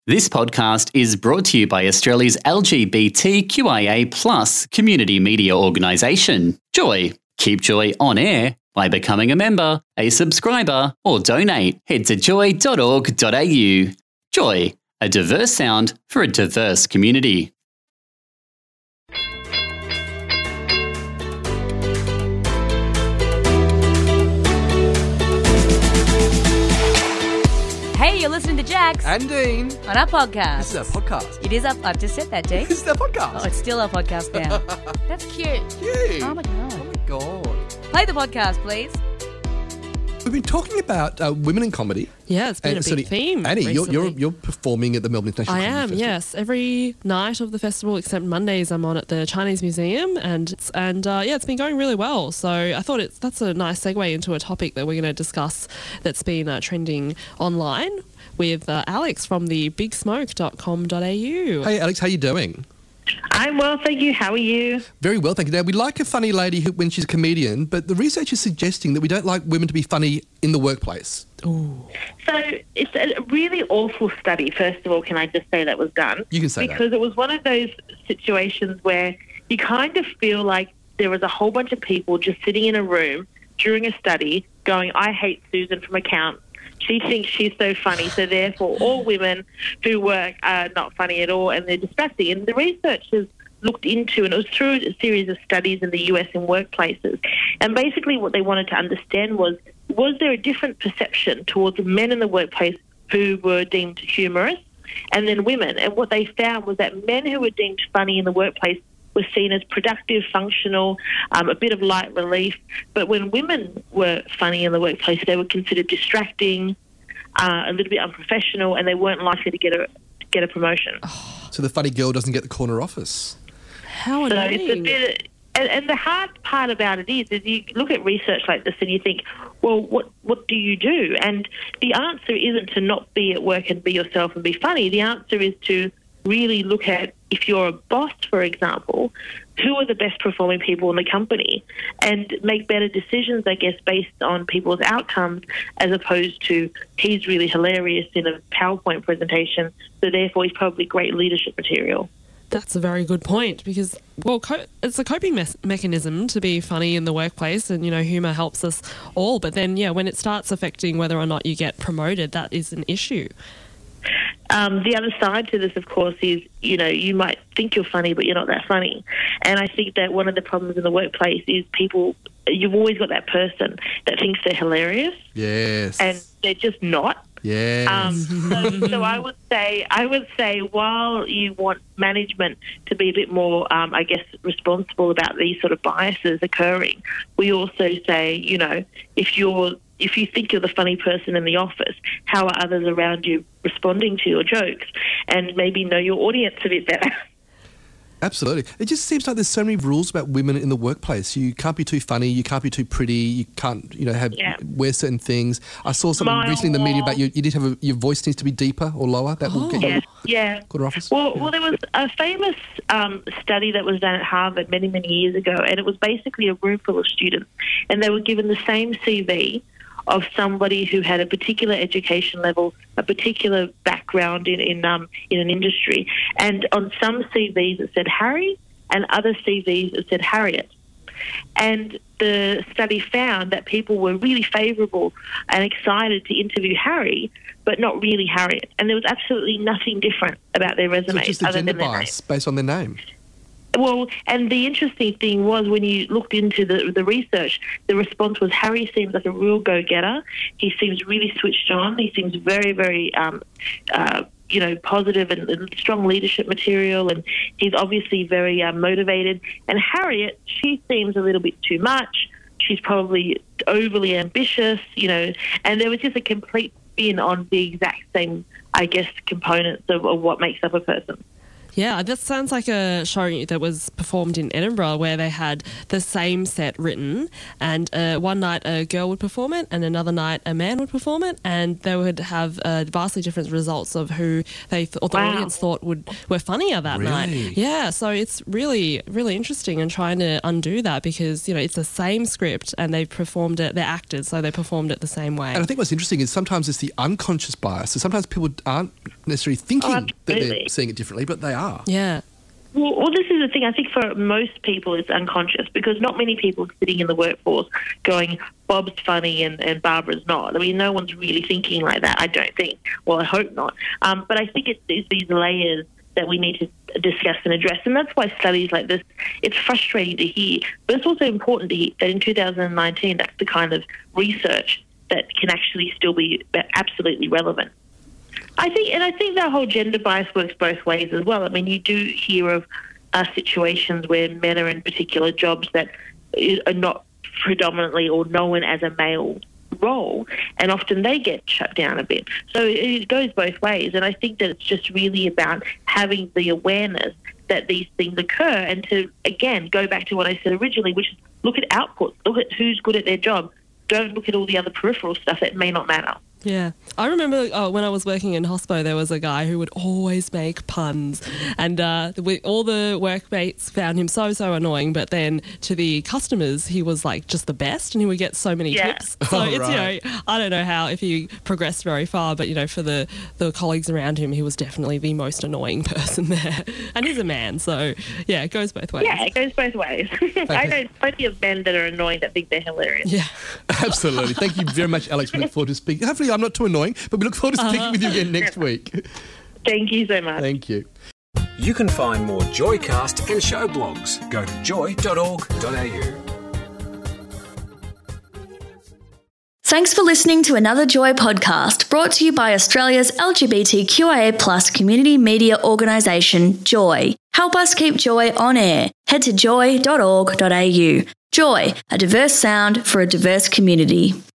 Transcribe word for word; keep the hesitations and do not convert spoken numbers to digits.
This podcast is brought to you by Australia's L G B T Q I A plus community media organisation, Joy. Keep Joy on air by becoming a member, a subscriber, or donate. Head to joy dot org dot a u. Joy, a diverse sound for a diverse community. Hey, you're listening to Jax And Dean. on our podcast. This is our podcast. It is up. I've just said that, Dean. This is our podcast. Oh, it's still our podcast now. That's cute. Cute. Oh my god. Oh my God. Play the podcast, please. We've been talking about uh, women in comedy. Yeah, it's been And a so big the- theme. Annie, you're, recently. you're you're performing at the Melbourne International I Comedy am, Festival. yes. Every night of the festival, except Mondays, I'm on at the Chinese Museum, and it's, and uh, yeah, it's been going really well. So I thought it's that's a nice segue into a topic that we're going to discuss that's been uh, trending online with uh, Alex from the big smoke dot com dot a u. Hey, Alex, how you doing? I'm well, thank you. How are you? Very well, thank you. Now, we like a funny lady who, when she's a comedian, but the research is suggesting that we don't like women to be funny in the workplace. Ooh. So it's a really awful study, first of all, can I just say that was done? You can say that. Because it was one of those situations where you kind of feel like there was a whole bunch of people just sitting in a room during a study going, I hate Susan from accounts. She thinks she's so funny, so therefore all women who work are not funny at all and they're distracting. And the researchers looked into, and it was through a series of studies in the U S in workplaces, and basically what they wanted to understand was, was there a different perception towards men in the workplace who were deemed humorous and then women? And what they found was that men who were deemed funny in the workplace were seen as productive, functional, um, a bit of light relief. But when women were funny in the workplace, they were considered distracting, uh, a little bit unprofessional, and they weren't likely to get a get a promotion. So the funny girl doesn't get the corner office. How So it's a annoying. bit, and, and the hard part about it is, is you look at research like this and you think, well, what what do you do? And the answer isn't to not be at work and be yourself and be funny. The answer is to really look at, if you're a boss, for example, who are the best performing people in the company, and make better decisions, I guess, based on people's outcomes, as opposed to he's really hilarious in a PowerPoint presentation, so therefore he's probably great leadership material. That's a very good point because, well, co- it's a coping mes- mechanism to be funny in the workplace, and, you know, humour helps us all. But then, yeah, when it starts affecting whether or not you get promoted, that is an issue. Um, the other side to this, of course, is, you know, you might think you're funny, but you're not that funny. And I think that one of the problems in the workplace is people, you've always got that person that thinks they're hilarious Yes. and they're just not. yes. Um, so, so I would say, I would say, while you want management to be a bit more, um, I guess, responsible about these sort of biases occurring, we also say, you know, if you're if you think you're the funny person in the office, how are others around you responding to your jokes? And maybe know your audience a bit better. Absolutely. It just seems like there's so many rules about women in the workplace. You can't be too funny. You can't be too pretty. You can't, you know, have Yeah. wear certain things. I saw something Smile recently in the media more. about you. You did have a, your voice needs to be deeper or lower. That will get you Yeah, yeah. corner office. Well, well, there was a famous um, study that was done at Harvard many, many years ago, and it was basically a room full of students, and they were given the same C V of somebody who had a particular education level, a particular background in in, um, in an industry, and on some C Vs it said Harry, and other C Vs it said Harriet. And the study found that people were really favourable and excited to interview Harry, but not really Harriet. And there was absolutely nothing different about their So resumes it's just a other gender than their name. bias based on their name. Well, and the interesting thing was when you looked into the the research, the response was Harry seems like a real go-getter. He seems really switched on. He seems very, very, um, uh, you know, positive and, and strong leadership material, and he's obviously very uh, motivated. And Harriet, she seems a little bit too much. She's probably overly ambitious, you know, and there was just a complete spin on the exact same, I guess, components of, of what makes up a person. Yeah, that sounds like a show that was performed in Edinburgh where they had the same set written, and uh, one night a girl would perform it and another night a man would perform it, and they would have uh, vastly different results of who they th- or the Wow. audience thought would were funnier that night. Really? Yeah, so it's really, really interesting and trying to undo that because, you know, it's the same script and they've performed it, they're actors, so they performed it the same way. And I think what's interesting is sometimes it's the unconscious bias. So sometimes people aren't necessarily thinking Oh, that they're absolutely. seeing it differently, but they are. Yeah. Well, well, this is the thing. I think for most people it's unconscious because not many people are sitting in the workforce going, Bob's funny and, and Barbara's not. I mean, no one's really thinking like that, I don't think. Well, I hope not. Um, but I think it's, it's these layers that we need to discuss and address. And that's why studies like this, it's frustrating to hear, but it's also important to hear that in two thousand nineteen, that's the kind of research that can actually still be absolutely relevant. I think, and I think that whole gender bias works both ways as well. I mean, you do hear of uh, situations where men are in particular jobs that are not predominantly or known as a male role, and often they get shut down a bit. So it goes both ways, and I think that it's just really about having the awareness that these things occur and to, again, go back to what I said originally, which is look at output, look at who's good at their job. Don't look at all the other peripheral stuff that may not matter. Yeah. I remember uh, when I was working in hospo, there was a guy who would always make puns, and uh, we, all the workmates found him so, so annoying, but then to the customers, he was like just the best and he would get so many Yeah. tips. So Oh, it's, right. you know, I don't know how, if he progressed very far, but, you know, for the, the colleagues around him, he was definitely the most annoying person there. And he's a man, so yeah, it goes both ways. Yeah, it goes both ways. I know plenty of men that are annoying that think they're hilarious. Yeah. Absolutely. Thank you very much, Alex. We look forward to speaking. Hopefully I'm not too annoying, but we look forward to speaking with you again next week. Thank you so much. Thank you. You can find more Joycast and show blogs. Go to joy dot org dot a u. Thanks for listening to another Joy podcast brought to you by Australia's L G B T Q I A plus community media organisation, Joy. Help us keep Joy on air. Head to joy dot org dot a u. Joy, a diverse sound for a diverse community.